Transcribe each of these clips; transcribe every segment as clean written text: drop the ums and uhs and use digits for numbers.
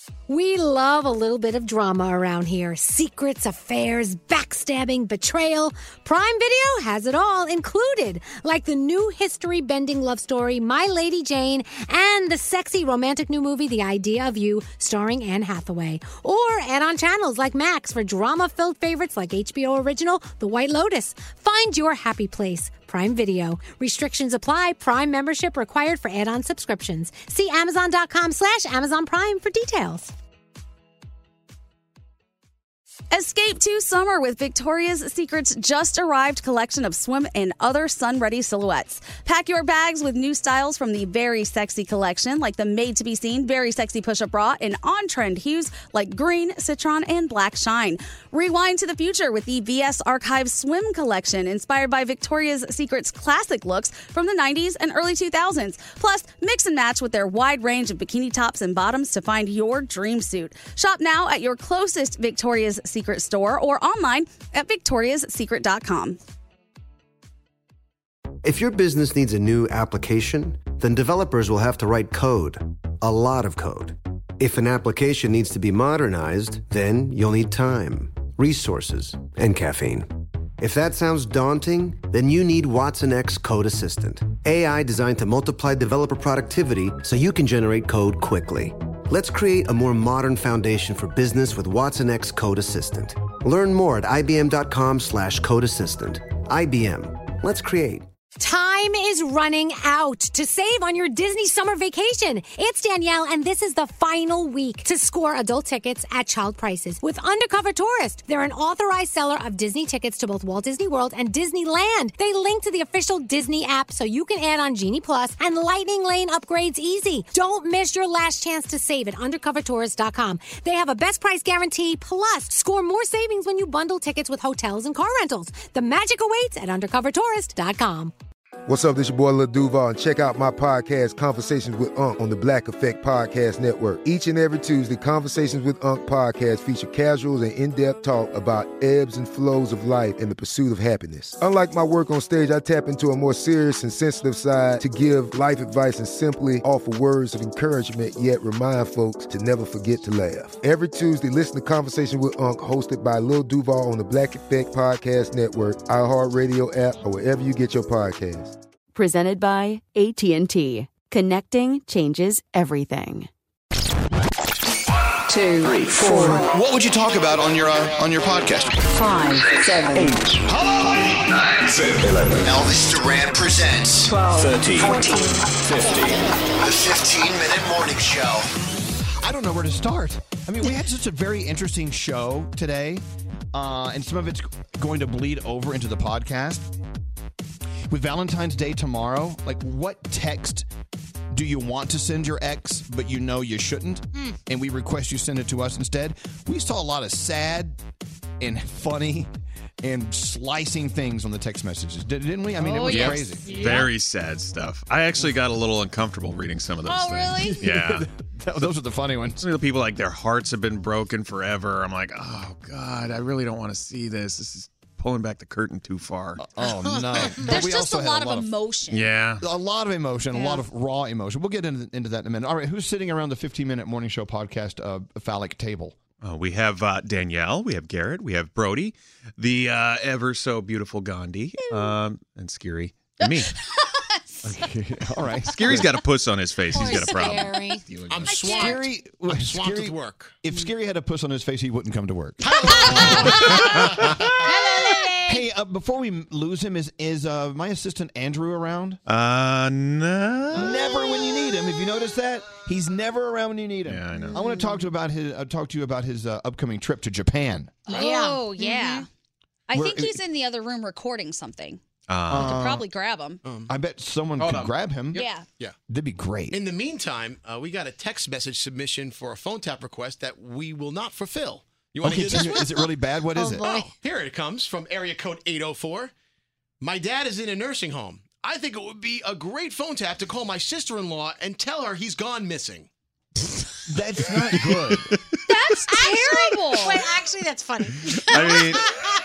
We love a little bit of drama around here. Secrets, affairs, backstabbing, betrayal. Prime Video has it all included, like the new history-bending love story, My Lady Jane, and the sexy romantic new movie, The Idea of You, starring Anne Hathaway. Or add-on channels like Max for drama-filled favorites like HBO original, The White Lotus. Find your happy place. Prime Video. Restrictions apply. Prime membership required for add-on subscriptions. See Amazon.com/Amazon Prime for details. Escape to summer with Victoria's Secret's just arrived collection of swim and other sun-ready silhouettes. Pack your bags with new styles from the Very Sexy collection, like the made-to-be-seen Very Sexy push-up bra, and on-trend hues like green, citron, and black shine. Rewind to the future with the VS Archive swim collection, inspired by Victoria's Secret's classic looks from the 90s and early 2000s. Plus, mix and match with their wide range of bikini tops and bottoms to find your dream suit. Shop now at your closest Victoria's Secret store or online at victoriassecret.com. If your business needs a new application, then developers will have to write code, a lot of code. If an application needs to be modernized, then you'll need time, resources, and caffeine. If that sounds daunting, then you need Watson X Code Assistant, AI designed to multiply developer productivity so you can generate code quickly. Let's create a more modern foundation for business with Watson X Code Assistant. Learn more at ibm.com/code assistant. IBM. Let's create. Time is running out to save on your Disney summer vacation. It's Danielle, and this is the final week to score adult tickets at child prices with Undercover Tourist. They're an authorized seller of Disney tickets to both Walt Disney World and Disneyland. They link to the official Disney app so you can add on Genie Plus and Lightning Lane upgrades easy. Don't miss your last chance to save at undercovertourist.com. They have a best price guarantee, plus score more savings when you bundle tickets with hotels and car rentals. The magic awaits at undercovertourist.com. What's up, this your boy Lil Duval, and check out my podcast, Conversations with Unc, on the Black Effect Podcast Network. Each and every Tuesday, Conversations with Unc podcast feature casuals and in-depth talk about ebbs and flows of life and the pursuit of happiness. Unlike my work on stage, I tap into a more serious and sensitive side to give life advice and simply offer words of encouragement, yet remind folks to never forget to laugh. Every Tuesday, listen to Conversations with Unc, hosted by Lil Duval on the Black Effect Podcast Network, iHeartRadio app, or wherever you get your podcasts. Presented by AT&T. Connecting changes everything. 2, 3, 4. What would you talk about on your podcast? 5, 7, 8. Hello, 9, 10, 11. Elvis Duran presents 12, 13, 14, 15. The 15-minute morning show. I don't know where to start. I mean, we had such a very interesting show today, and some of it's going to bleed over into the podcast. With Valentine's Day tomorrow, like, what text do you want to send your ex, but you know you shouldn't? And we request you send it to us instead. We saw a lot of sad and funny and slicing things on the text messages, didn't we? I mean, it was crazy. Very sad stuff. I actually got a little uncomfortable reading some of those things. Oh, really? Yeah. Those are the funny ones. Some of the people, like, their hearts have been broken forever. I'm like, oh, God, I really don't want to see this. This is pulling back the curtain too far. Oh, no. There's just a lot of emotion. Yeah. A lot of emotion, a lot of raw emotion. We'll get into that in a minute. All right, who's sitting around the 15-minute morning show podcast phallic table? We have Danielle, we have Garrett, we have Brody, the ever so beautiful Gandhi, and Scary, and me. Okay. All right. Scary's got a puss on his face. He's got a problem. I'm swamped. I'm swamped with work. If Scary had a puss on his face, he wouldn't come to work. Hey, before we lose him, is my assistant Andrew around? No. Never when you need him. Have you noticed that? He's never around when you need him. Yeah, I know. I want to talk to you about his upcoming trip to Japan. Oh, yeah. Mm-hmm. I think he's in the other room recording something. We could probably grab him. I bet someone could grab him. Yeah. Yeah. That'd be great. In the meantime, we got a text message submission for a phone tap request that we will not fulfill. You want to hear this one? Is it really bad? What is it? Oh, here it comes from area code 804. My dad is in a nursing home. I think it would be a great phone tap to call my sister-in-law and tell her he's gone missing. That's not good. That's That's terrible. Wait, actually, that's funny. I mean,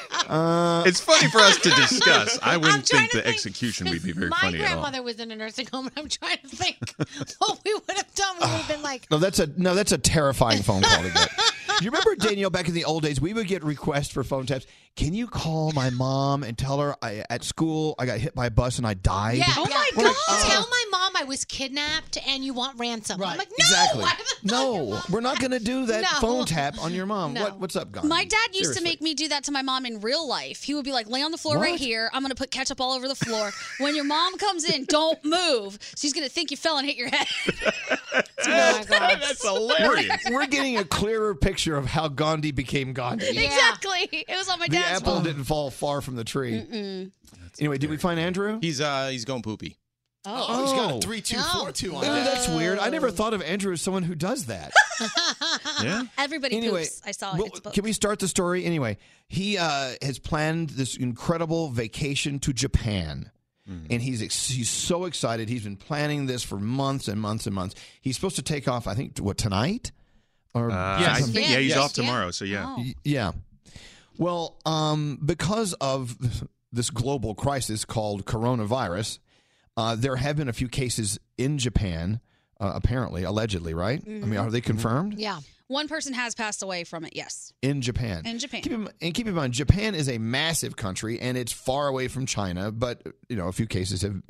it's funny for us to discuss. I wouldn't think the execution would be very My funny at all. grandmother was in a nursing home, and I'm trying to think what we would have done. We would have been like, No, that's a terrifying phone call to get. Do you remember, Danielle, back in the old days, we would get requests for phone taps. Can you call my mom and tell her at school I got hit by a bus and I died? yeah, Oh yeah. my We're God. like, tell my mom I was kidnapped and you want ransom. I'm like, no, Exactly. I haven't told your No, mom we're not going to do that No. phone tap on your mom. No. What's up, Gandhi? My dad used to Seriously. make me do that to my mom in real life. He would be like, lay on the floor right What? here. I'm going to put ketchup all over the floor. When your mom comes in, don't move. She's going to think you fell and hit your head. Oh my God. That's hilarious. We're getting a clearer picture of how Gandhi became Gandhi. Exactly. It was on my The dad's apple phone. didn't fall far from the tree. Anyway, did we find Andrew? He's going poopy. Oh, he's got a Oh. 3-2-4-2 on Oh, that. that's weird. I never thought of Andrew as someone who does that. Yeah. Everybody Anyway, poops. I saw it. well, It's a book. can we start the story? Anyway, he has planned this incredible vacation to Japan. And he's so excited. He's been planning this for months and months and months. He's supposed to take off, I think, tonight? Or I think, Yeah, he's yes. off tomorrow, so yeah. Oh. Yeah. Well, because of this global crisis called coronavirus, there have been a few cases in Japan, apparently, allegedly, right? I mean, are they confirmed? Yeah. One person has passed away from it, yes. In Japan. In Japan. Keep in mind, Japan is a massive country, and it's far away from China, but, a few cases have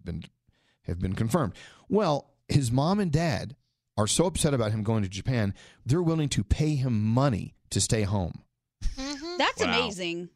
been confirmed. Well, his mom and dad are so upset about him going to Japan, they're willing to pay him money to stay home. That's Wow. amazing.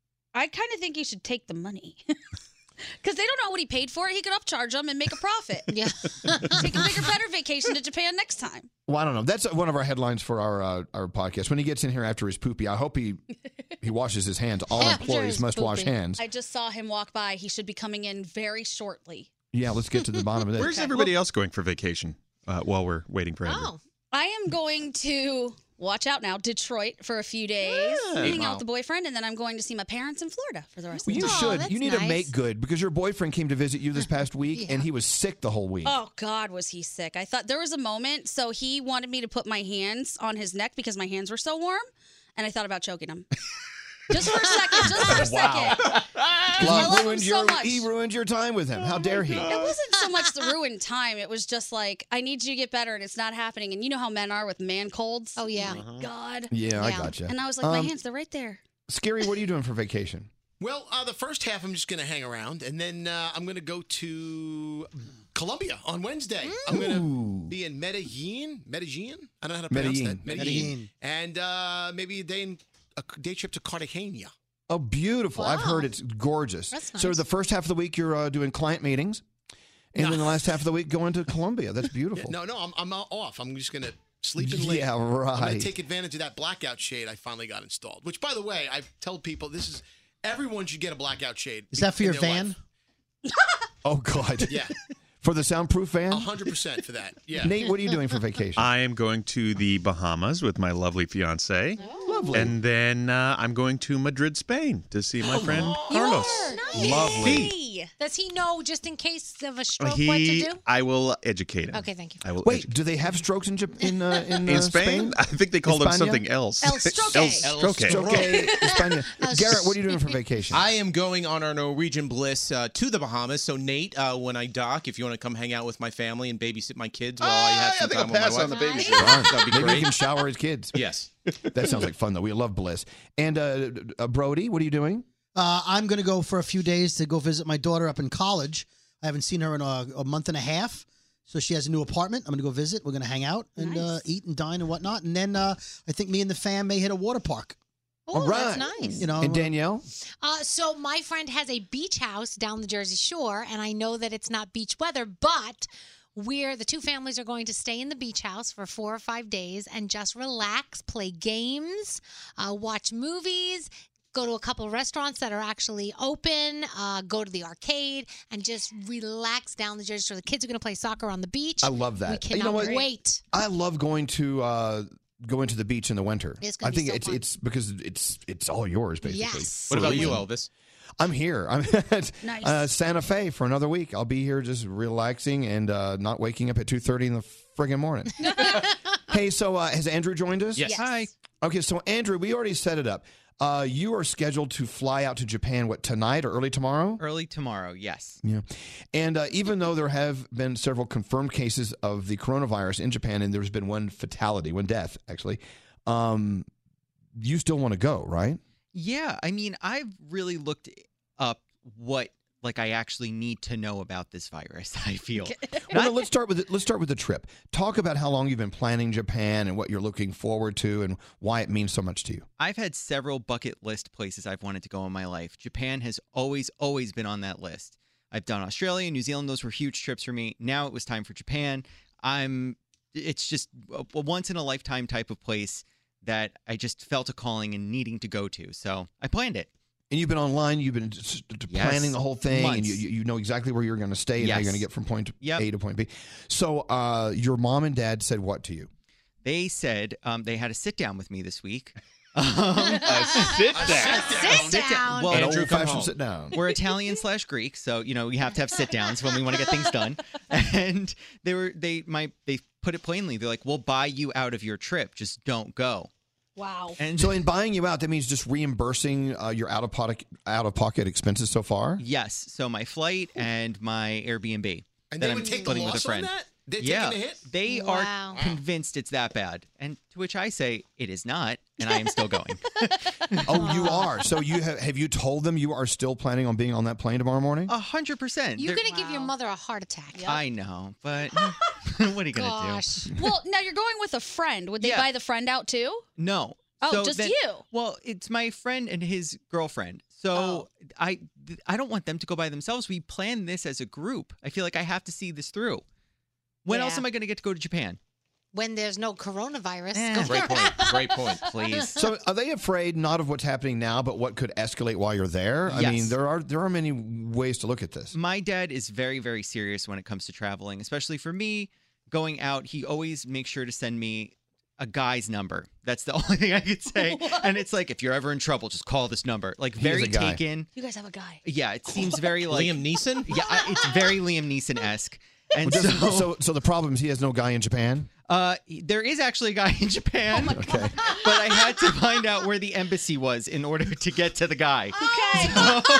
I kind of think you should take the money. Because they don't know what he paid for it. He could upcharge them and make a profit. Yeah. Take a bigger, better vacation to Japan next time. Well, I don't know. That's one of our headlines for our podcast. When he gets in here after his poopy, I hope he washes his hands. All After employees his must wash poopy. hands. I just saw him walk by. He should be coming in very shortly. Yeah, let's get to the bottom of this. Where's everybody else going for vacation while we're waiting for Andrew? Oh. I am going to, watch out now, Detroit for a few days, hang out with the boyfriend, and then I'm going to see my parents in Florida for the rest Well, of the you time. should. that's You need to nice. make good because your boyfriend came to visit you this past week, and he was sick the whole week. Oh, God, was he sick. I thought there was a moment, so he wanted me to put my hands on his neck because my hands were so warm, and I thought about choking him. Just for a second, just for a second. I love him so much. He ruined your time with him. How dare he? It wasn't so much the ruined time. It was just like, I need you to get better, and it's not happening. And you know how men are with man colds? Oh, yeah. Oh, my God. Yeah, I Yeah. gotcha. And I was like, my hands, they're right there. Scary, what are you doing for vacation? Well, the first half I'm just going to hang around, and then I'm going to go to Colombia on Wednesday. I'm going to be in Medellin. I don't know how to pronounce that. Medellin. And maybe a day trip to Cartagena. Oh, beautiful. I've heard it's gorgeous. That's So nice. the first half of the week, you're doing client meetings, and then the last half of the week, going to Colombia. That's beautiful. No, I'm off. I'm just going to sleep in late. Yeah, I'm going right. to take advantage of that blackout shade I finally got installed. Which, by the way, I've told people everyone should get a blackout shade. Is that for in your their van? life. Oh, God. Yeah, For the soundproof van? 100% for that. Yeah. Nate, what are you doing for vacation? I am going to the Bahamas with my lovely fiance. Lovely. And then I'm going to Madrid, Spain to see my friend Carlos. Lovely. Does he know just in case of a stroke what to do? I will educate him. Okay, thank you. I will Wait, educate do they have strokes in in Spain? I think they called him España? something else. El Stroke. El Stroke. Stroke, España. Garrett, what are you doing for vacation? I am going on our Norwegian Bliss to the Bahamas. So, Nate, when I dock, if you want to come hang out with my family and babysit my kids while I have some time with my wife. That'd be Maybe great. he can shower his kids. Yes. That sounds like fun, though. We love Bliss. And Brody, what are you doing? I'm going to go for a few days to go visit my daughter up in college. I haven't seen her in a month and a half. So she has a new apartment. I'm going to go visit. We're going to hang out and eat and dine and whatnot. And then I think me and the fam may hit a water park. Oh, that's nice. You know, And Danielle? So my friend has a beach house down the Jersey Shore, and I know that it's not beach weather, but the two families are going to stay in the beach house for 4 or 5 days and just relax, play games, watch movies, go to a couple of restaurants that are actually open, go to the arcade, and just relax down the Jersey Shore. The kids are going to play soccer on the beach. I love that. We cannot You know what? wait. I love going to the beach in the winter. It's I gonna be think so fun. it's because it's all yours, basically. Yes. What about you, Elvis? I'm here. I'm at Nice. Santa Fe for another week. I'll be here just relaxing and not waking up at 2:30 in the friggin' morning. Hey, so has Andrew joined us? Yes. Hi. Okay, so Andrew, we already set it up. You are scheduled to fly out to Japan, tonight or early tomorrow? Early tomorrow, yes. Yeah. And even though there have been several confirmed cases of the coronavirus in Japan, and there's been one death, actually, you still want to go, right? Yeah, I mean, I've really looked up what I actually need to know about this virus, I feel. Well, no, let's start with the trip. Talk about how long you've been planning Japan and what you're looking forward to and why it means so much to you. I've had several bucket list places I've wanted to go in my life. Japan has always been on that list. I've done Australia, New Zealand. Those were huge trips for me. Now it was time for Japan. It's just a once-in-a-lifetime type of place that I just felt a calling and needing to go to. So I planned it. And you've been online, you've been planning the whole thing, Months. and you know exactly where you're going to stay and how you're going to get from point A to point B. So your mom and dad said what to you? They said they had a sit-down with me this week. A sit-down? Well, An old-fashioned sit-down. We're Italian/Greek, so we have to have sit-downs when we want to get things done. And they put it plainly. They're like, "We'll buy you out of your trip. Just don't go." Wow. And so in buying you out, that means just reimbursing your out-of-pocket expenses so far? Yes. So my flight and my Airbnb. And they would take the loss on that? They're taking the hit? They are convinced it's that bad. And to which I say, it is not, and I am still going. Oh, you are? So have you told them you are still planning on being on that plane tomorrow morning? 100%. You're going to give your mother a heart attack. I know, but what are you going to do? Well, now you're going with a friend. Would they buy the friend out too? No. Oh, just you. Well, it's my friend and his girlfriend. So I don't want them to go by themselves. We planned this as a group. I feel like I have to see this through. When else am I going to get to go to Japan? When there's no coronavirus. Great point. Please. So are they afraid not of what's happening now, but what could escalate while you're there? I Yes. mean, there are many ways to look at this. My dad is very, very serious when it comes to traveling, especially for me going out. He always makes sure to send me a guy's number. That's the only thing I could say. And it's like, if you're ever in trouble, just call this number. Like, He is very a guy. taken. You guys have a guy. Yeah, it seems very like Liam Neeson? Yeah, it's very Liam Neeson-esque. And Well, so the problem is he has no guy in Japan? There is actually a guy in Japan, Okay. but I had to find out where the embassy was in order to get to the guy. Okay.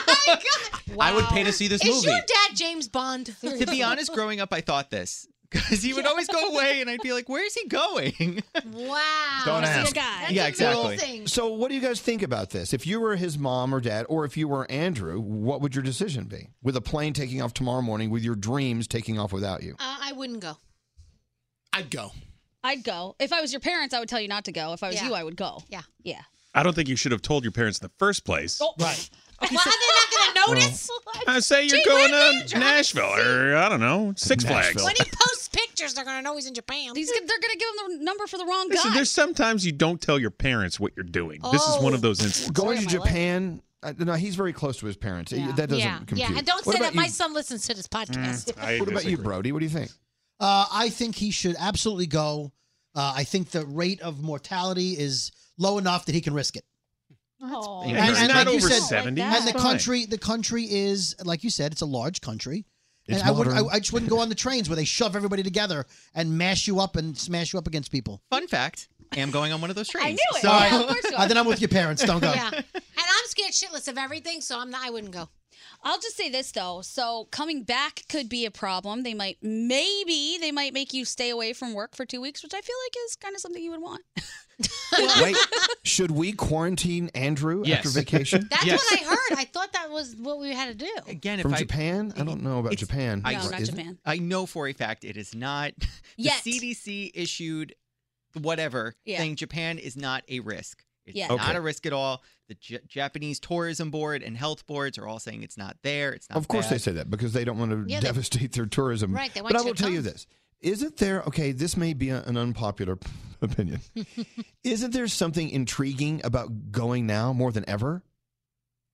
I would pay to see this Is movie. your dad James Bond? To be honest, growing up, I thought this. Because he would always go away, and I'd be like, where's he going? Wow. Don't ask. That's Yeah, exactly. amazing. So what do you guys think about this? If you were his mom or dad, or if you were Andrew, what would your decision be? With a plane taking off tomorrow morning, with your dreams taking off without you? I wouldn't go. I'd go. I'd go. If I was your parents, I would tell you not to go. If I was you, I would go. Yeah. Yeah. I don't think you should have told your parents in the first place. Right. Well, are they not going to notice? Say you're Gee, going where'd to Nashville or, I don't know, Six Flags. Nashville. When he posts pictures, they're going to know he's in Japan. They're going to give him the number for the wrong Listen, guy. there's sometimes you don't tell your parents what you're doing. This is one of those instances. Going to Japan, no, he's very close to his parents. That doesn't compute. Yeah, and don't What say that about my you? son listens to this podcast. What about you, Brody? What do you think? I think he should absolutely go. I think the rate of mortality is low enough that he can risk it. Oh. Yeah, he's not like you over said, 70. And He's the country is, like you said, it's a large country. It's And modern. I just wouldn't go on the trains where they shove everybody together and mash you up and smash you up against people. Fun fact, I am going on one of those trains. I knew it. So, Yeah, of course you are. Then I'm with your parents. Don't go. Yeah. And I'm scared shitless of everything, so I wouldn't go. I'll just say this though. So coming back could be a problem. They might make you stay away from work for 2 weeks, which I feel like is kind of something you would want. Wait, should we quarantine Andrew Yes. after vacation? That's what I heard. I thought that was what we had to do. again, if From I Japan? I don't know about Japan. No, Is not it? Japan. I know for a fact it is not. The Yet. CDC issued whatever Yeah. saying Japan is not a risk. It's Yeah. not Okay. a risk at all. The Japanese tourism board and health boards are all saying it's not there. It's not. Of course bad. they say that because they don't want to Yeah, they- devastate their tourism. Right, they want But I you will to tell you come. this. Isn't there, okay, this may be an unpopular opinion. Isn't there something intriguing about going now more than ever?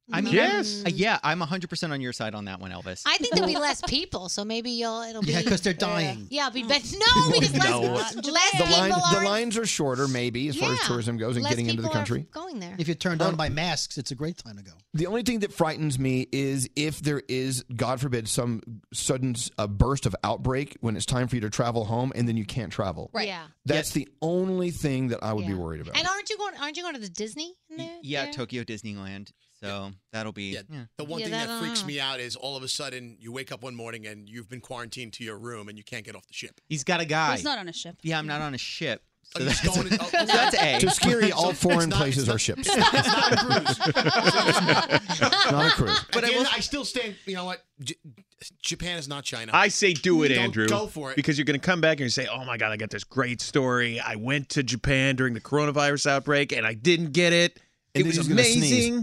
I mean, Yes. Yeah, I'm 100% on your side on that one, Elvis. I think there'll be less people, so maybe it'll be. Yeah, because they're dying. Yeah, it'll be better. No, because less people The are lines are shorter, maybe, as far as tourism goes and less getting into the people are country. going there. If you're turned on by masks, it's a great time to go. The only thing that frightens me is if there is, God forbid, some sudden burst of outbreak when it's time for you to travel home and then you can't travel. Right. Yeah. That's the only thing that I would be worried about. And aren't you going to the Disney in there? Yeah, Tokyo Disneyland. So that'll be. The one thing that freaks me out is all of a sudden you wake up one morning and you've been quarantined to your room and you can't get off the ship. He's got a guy. He's not on a ship. Yeah, I'm not on a ship. So He's that's, going so that's A. To Scary, all foreign places are ships. It's not a cruise. Not a cruise. But I still stand, you know what? Japan is not China. I say do it, Don't Andrew. Go for it. Because you're going to come back and you say, oh, my God, I got this great story. I went to Japan during the coronavirus outbreak, and I didn't get it. And It was then he's gonna amazing.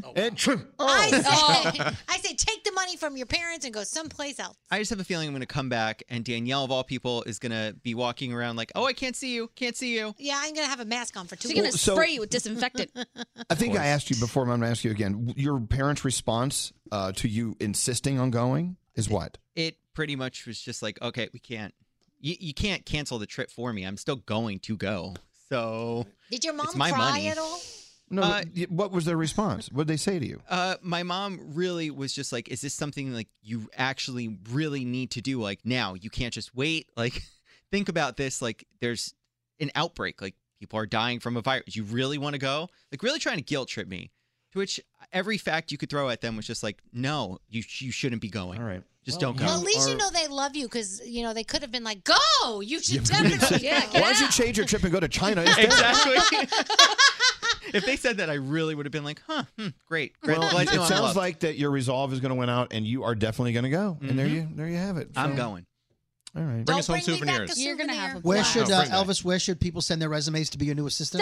I say take the money from your parents and go someplace else. I just have a feeling I'm going to come back, and Danielle, of all people, is going to be walking around like, oh, I can't see you. Can't see you. Yeah, I'm going to have a mask on for 2 She's weeks. going to spray you with disinfectant. I think I asked you before, but I'm going to ask you again. Your parents' response to you insisting on going is what? It pretty much was just like, okay, we can't. You can't cancel the trip for me. I'm still going to go. So Did your mom it's my cry money. at all? No, but what was their response? What did they say to you? My mom really was just like, is this something like you actually really need to do? Like now, you can't just wait. Like, think about this. Like, there's an outbreak. Like, people are dying from a virus. You really want to go? Like, really trying to guilt trip me. To which every fact you could throw at them was just like, no, you shouldn't be going. All right. Just don't go. Well, at least you know they love you because, they could have been like, go! You should definitely get Why don't you out. change your trip and go to China instead? Exactly. If they said that, I really would have been like, great. Well, Glad it you know I'm sounds loved. like that your resolve is going to win out, and you are definitely going to go. And there you have it. I'm So- going. All right. Bring us home bring me back souvenirs. a You're going to have a Where blast. should bring that. Elvis? Where should people send their resumes to be your new assistant?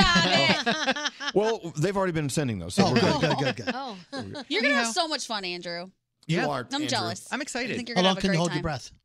Well, they've already been sending those. So Oh, we're good. Oh. You're going to have so much fun, Andrew. You Yeah. are. I'm Andrew. jealous. I'm excited. I think you're How going to long have a can great you hold time. your breath?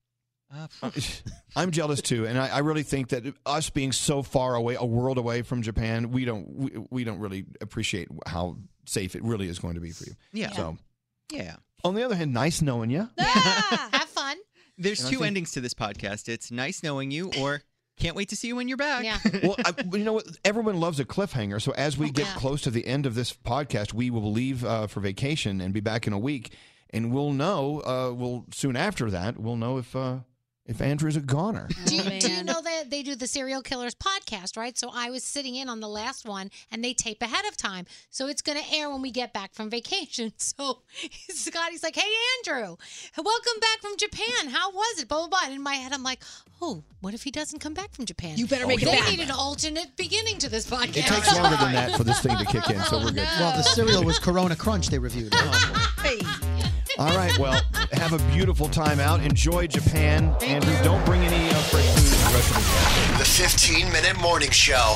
I'm jealous too, and I really think that us being so far away, a world away from Japan, we don't really appreciate how safe it really is going to be for you. Yeah. So, Yeah. on the other hand, nice knowing you. Have fun. There's And I two think- endings to this podcast. It's nice knowing you, or can't wait to see you when you're back. Yeah. Well, you know what? Everyone loves a cliffhanger. So as we get Yeah. close to the end of this podcast, we will leave for vacation and be back in a week, and we'll know. We'll soon after that, we'll know if Andrew's a goner. Do you know that they do the Serial Killers podcast, right? So I was sitting in on the last one, and they tape ahead of time. So it's going to air when we get back from vacation. So Scotty's like, hey, Andrew, welcome back from Japan. How was it? Blah, blah, blah. And in my head, I'm like, oh, what if he doesn't come back from Japan? You better make it They back. need an alternate beginning to this podcast. It takes longer than that for this thing to kick in, so we're good. Well, the cereal was Corona Crunch they reviewed. Hey. All right, well, have a beautiful time out. Enjoy Japan. Andrew, don't bring any fresh food the rest of the day. The 15-minute morning show.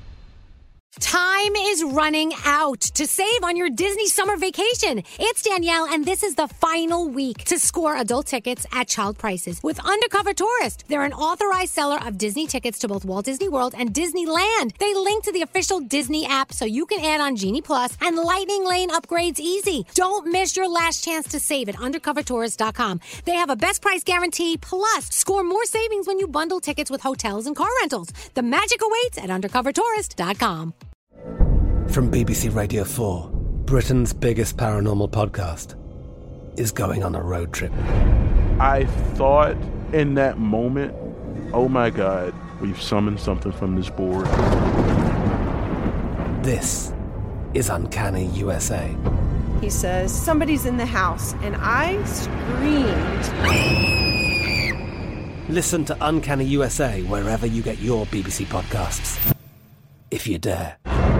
Time is running out to save on your Disney summer vacation. It's Danielle, and this is the final week to score adult tickets at child prices with Undercover Tourist. They're an authorized seller of Disney tickets to both Walt Disney World and Disneyland. They link to the official Disney app so you can add on Genie Plus and Lightning Lane upgrades easy. Don't miss your last chance to save at undercovertourist.com. They have a best price guarantee, plus score more savings when you bundle tickets with hotels and car rentals. The magic awaits at undercovertourist.com. From BBC Radio 4, Britain's biggest paranormal podcast is going on a road trip. I thought in that moment, oh my God, we've summoned something from this board. This is Uncanny USA. He says, somebody's in the house, and I screamed. Listen to Uncanny USA wherever you get your BBC podcasts, if you dare.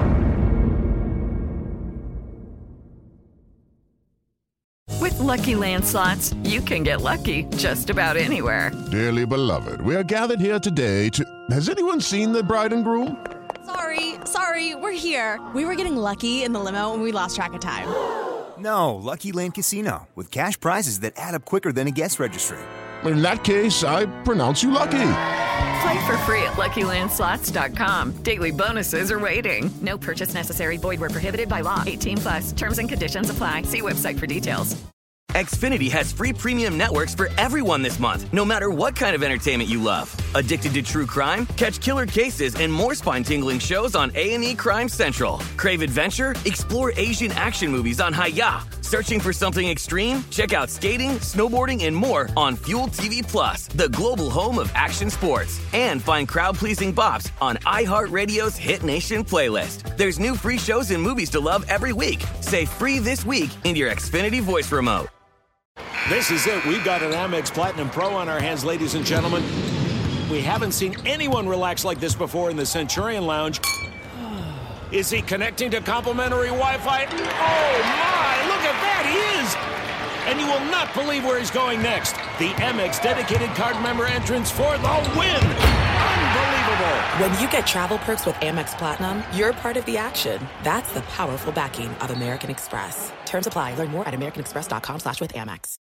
With Lucky Land Slots, you can get lucky just about anywhere. Dearly beloved, we are gathered here today to... Has anyone seen the bride and groom? Sorry, we're here. We were getting lucky in the limo and we lost track of time. No, Lucky Land Casino, with cash prizes that add up quicker than a guest registry. In that case, I pronounce you lucky. Play for free at LuckyLandSlots.com. Daily bonuses are waiting. No purchase necessary. Void where prohibited by law. 18+. Terms and conditions apply. See website for details. Xfinity has free premium networks for everyone this month, no matter what kind of entertainment you love. Addicted to true crime? Catch killer cases and more spine-tingling shows on A&E Crime Central. Crave adventure? Explore Asian action movies on Hi-YAH. Searching for something extreme? Check out skating, snowboarding, and more on Fuel TV Plus, the global home of action sports. And find crowd-pleasing bops on iHeartRadio's Hit Nation playlist. There's new free shows and movies to love every week. Say free this week in your Xfinity voice remote. This is it. We've got an Amex Platinum Pro on our hands, ladies and gentlemen. We haven't seen anyone relax like this before in the Centurion Lounge. Is he connecting to complimentary Wi-Fi? Oh, my! Look at that! He is! And you will not believe where he's going next. The Amex dedicated card member entrance for the win! Unbelievable! When you get travel perks with Amex Platinum, you're part of the action. That's the powerful backing of American Express. Terms apply. Learn more at americanexpress.com/withAmex.